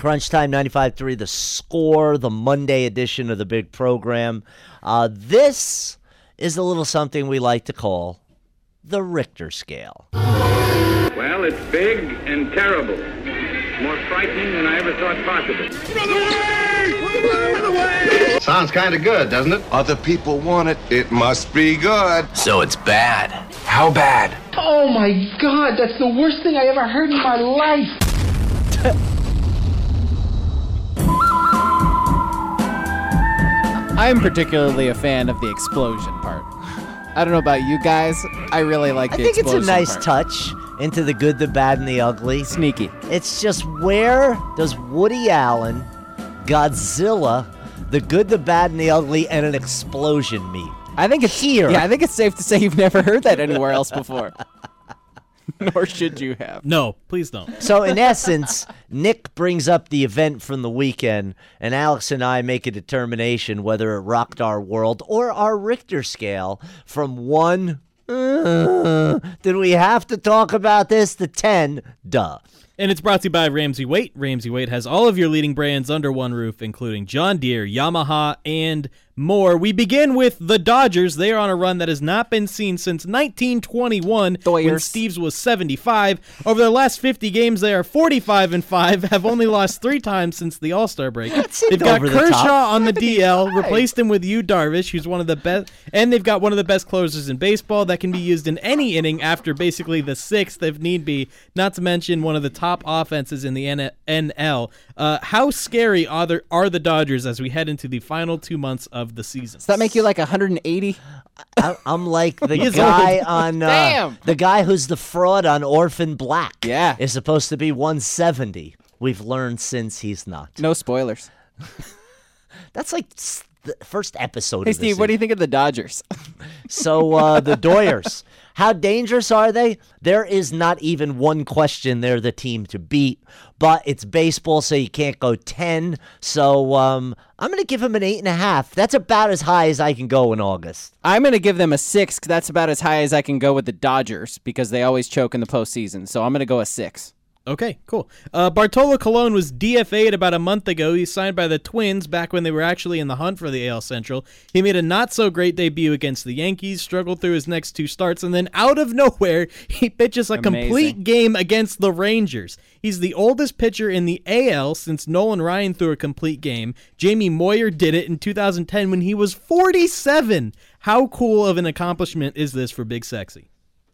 Crunch Time 95.3, The Score, the Monday edition of the big program. This is a little something we like to call the Richter scale. Well, it's big and terrible. More frightening than I ever thought possible. Run away! Run away! Sounds kind of good, doesn't it? Other people want it. It must be good. So it's bad. How bad? Oh my God, that's the worst thing I ever heard in my life. I'm particularly a fan of the explosion part. I don't know about you guys. I really like the explosion part. I think it's a nice touch into the good, the bad, and the ugly. Sneaky. It's just, where does Woody Allen, Godzilla, the good, the bad, and the ugly, and an explosion meet? I think it's here. Yeah, I think it's safe to say you've never heard that anywhere else before. Nor should you have. No, please don't. So, in essence, Nick brings up the event from the weekend, and Alex and I make a determination whether it rocked our world or our Richter scale from 1, did we have to talk about this, to 10, duh. And it's brought to you by Ramsey Waite. Ramsey Waite has all of your leading brands under one roof, including John Deere, Yamaha, and more. We begin with the Dodgers. They are on a run that has not been seen since 1921 when Steves was 75. Over their last 50 games, they are 45-5, have only lost 3 times since the All-Star break. They've got Kershaw on the DL, replaced him with Yu Darvish, who's one of the best, and they've got one of the best closers in baseball that can be used in any inning after basically the 6th if need be, not to mention one of the top offenses in the NL. How scary are the Dodgers as we head into the final 2 months of the season? Does that make you like 180? I'm like the guy on the guy who's the fraud on Orphan Black. Yeah, is supposed to be 170. We've learned since he's not. No spoilers. That's like the first episode. Hey, of Steve, what do you think of the Dodgers? So the Doyers, how dangerous are they? There is not even one question they're the team to beat, but it's baseball, so you can't go 10. So I'm going to give them an 8.5. That's about as high as I can go in August. I'm going to give them a 6. That's about as high as I can go with the Dodgers because they always choke in the postseason. So I'm going to go a 6. Okay, cool. Bartolo Colon was DFA'd about a month ago. He signed by the Twins back when they were actually in the hunt for the AL Central. He made a not-so-great debut against the Yankees, struggled through his next 2 starts, and then out of nowhere, he pitches a complete game against the Rangers. He's the oldest pitcher in the AL since Nolan Ryan threw a complete game. Jamie Moyer did it in 2010 when he was 47. How cool of an accomplishment is this for Big Sexy?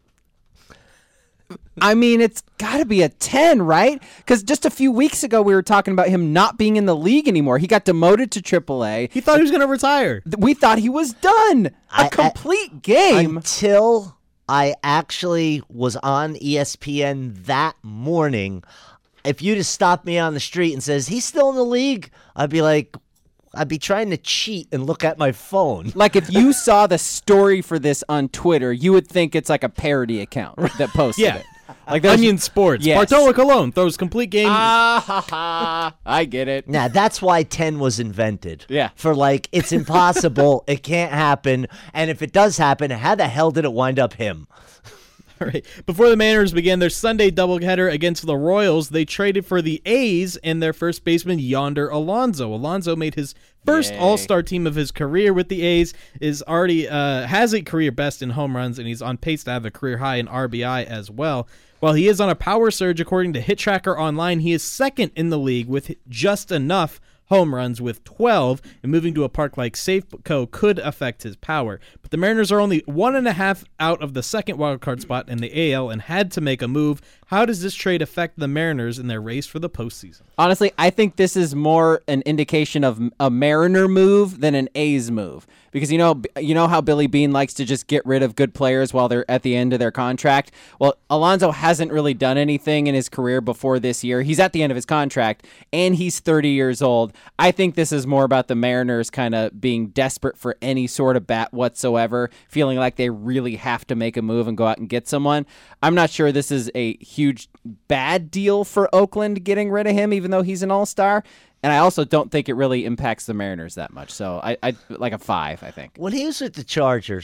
I mean, it's got to be a 10, right? Because just a few weeks ago, we were talking about him not being in the league anymore. He got demoted to AAA. He thought he was going to retire. We thought he was done. A complete game. Until I actually was on ESPN that morning. If you just stopped me on the street and says, he's still in the league, I'd be trying to cheat and look at my phone. Like if you saw the story for this on Twitter, you would think it's like a parody account that posted it. Like Onion Sports. Yes. Bartolo Colon throws complete game. I get it. Now, that's why 10 was invented. Yeah. For it's impossible. It can't happen. And if it does happen, how the hell did it wind up him? All right. Before the Mariners began their Sunday doubleheader against the Royals, they traded for the A's and their first baseman, Yonder Alonso. Alonso made his first All-Star team of his career with the A's, is already has a career best in home runs, and he's on pace to have a career high in RBI as well. While he is on a power surge, according to Hit Tracker Online, he is second in the league with just enough home runs with 12, and moving to a park like Safeco could affect his power. But the Mariners are only 1.5 out of the second wildcard spot in the AL and had to make a move. How does this trade affect the Mariners in their race for the postseason? Honestly, I think this is more an indication of a Mariner move than an A's move. Because you know how Billy Beane likes to just get rid of good players while they're at the end of their contract? Well, Alonso hasn't really done anything in his career before this year. He's at the end of his contract, and he's 30 years old. I think this is more about the Mariners kind of being desperate for any sort of bat whatsoever, feeling like they really have to make a move and go out and get someone. I'm not sure this is a huge bad deal for Oakland getting rid of him, even though he's an all-star. And I also don't think it really impacts the Mariners that much. So I like a 5, I think. When he was with the Chargers,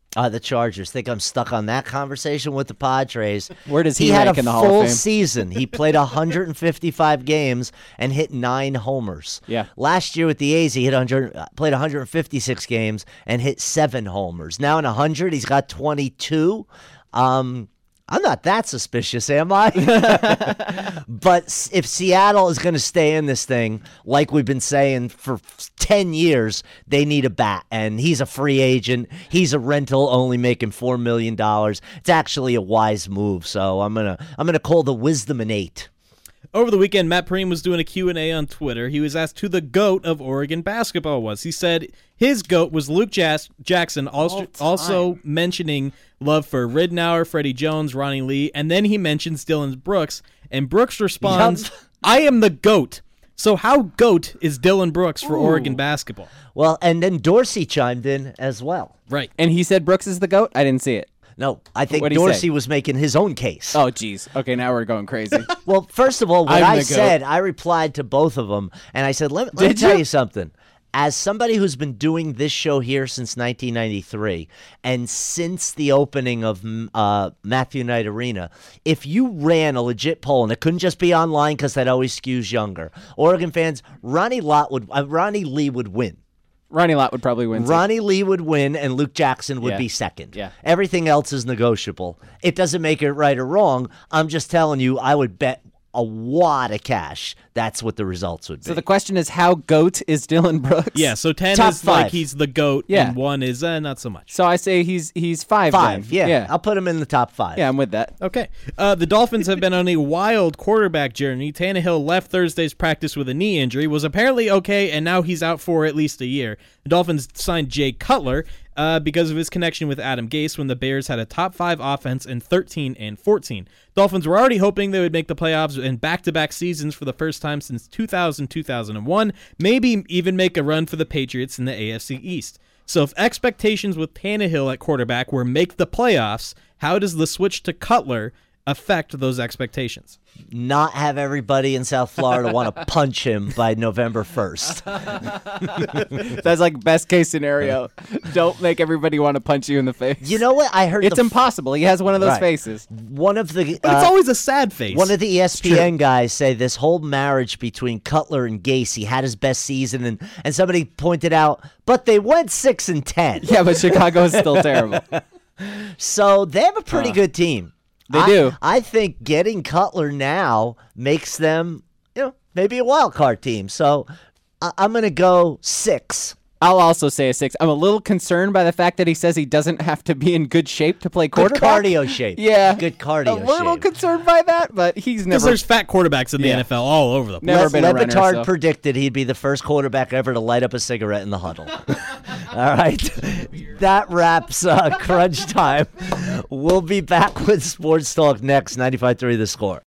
The Chargers. Think I'm stuck on that conversation with the Padres. Where does he had rank a in the Hall of full Fame? season. He played 155 games and hit 9 homers. Yeah. Last year with the A's, he played 156 games and hit 7 homers. Now in 100, he's got 22. I'm not that suspicious, am I? But if Seattle is going to stay in this thing, like we've been saying for 10 years, they need a bat. And he's a free agent. He's a rental, only making $4 million. It's actually a wise move. So I'm gonna call the wisdom an 8. Over the weekend, Matt Perrine was doing a Q&A on Twitter. He was asked who the GOAT of Oregon basketball was. He said his GOAT was Luke Jackson, also mentioning love for Ridnour, Freddie Jones, Ronnie Lee, and then he mentions Dylan Brooks, and Brooks responds, I am the GOAT. So how GOAT is Dylan Brooks for Oregon basketball? Well, and then Dorsey chimed in as well. Right. And he said Brooks is the GOAT? I didn't see it. No, I think What'd he Dorsey say? was making his own case. Oh, geez. Okay, now we're going crazy. Well, first of all, what I'm I the GOAT. said, I replied to both of them, and I said, let me Did tell you? you something. As somebody who's been doing this show here since 1993, and since the opening of Matthew Knight Arena, if you ran a legit poll, and it couldn't just be online because that always skews younger, Oregon fans, Ronnie Lee would win. Ronnie Lott would probably win. Ronnie Lee would win, and Luke Jackson would Yeah. be second. Yeah. Everything else is negotiable. It doesn't make it right or wrong. I'm just telling you, I would bet a wad of cash that's what the results would be. So the question is, how GOAT is Dylan Brooks? Yeah, so 10 Top is like 5. he's the GOAT, Yeah. and 1 is not so much. So I say he's 5. 5, then. yeah. I'll put him in the top 5. Yeah, I'm with that. Okay. The Dolphins have been on a wild quarterback journey. Tannehill left Thursday's practice with a knee injury, was apparently okay, and now he's out for at least a year. The Dolphins signed Jay Cutler because of his connection with Adam Gase when the Bears had a top 5 offense in 13 and 14. Dolphins were already hoping they would make the playoffs in back-to-back seasons for the first time since 2000-2001, maybe even make a run for the Patriots in the AFC East. So if expectations with Tannehill at quarterback were make the playoffs, how does the switch to Cutler affect those expectations? Not have everybody in South Florida want to punch him by November 1st. That's like best case scenario. Don't make everybody want to punch you in the face. You know what? I heard It's impossible. He has one of those Right. faces. one of the But it's always a sad face. one of the ESPN guys say this whole marriage between Cutler and Gase, he had his best season, and somebody pointed out, but they went 6-10. Yeah, but Chicago is still terrible. So they have a pretty good team. They do. I think getting Cutler now makes them, maybe a wild card team. So I'm going to go 6. I'll also say a 6. I'm a little concerned by the fact that he says he doesn't have to be in good shape to play Good quarterback. cardio shape. Yeah. Good cardio A little shape. concerned by that, but he's Because never... there's fat quarterbacks in the Yeah. NFL all over the place. Never been a runner, Levitard so- predicted he'd be the first quarterback ever to light up a cigarette in the huddle. All right. That wraps Crunch Time. We'll be back with Sports Talk next, 95.3 The Score.